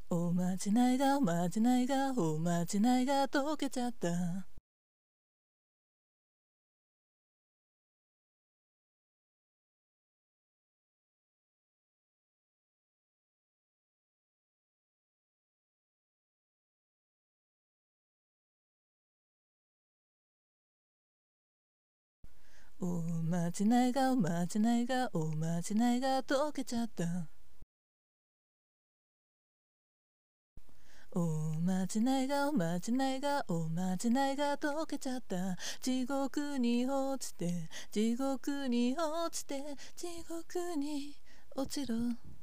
おまじないがおまじないがおまじないが溶けちゃった。おまじないがおまじないがおまじないが溶けちゃった。おまじないがおまじないがおまじないが溶けちゃった。地獄に落ちて地獄に落ちて地獄に落ちろ。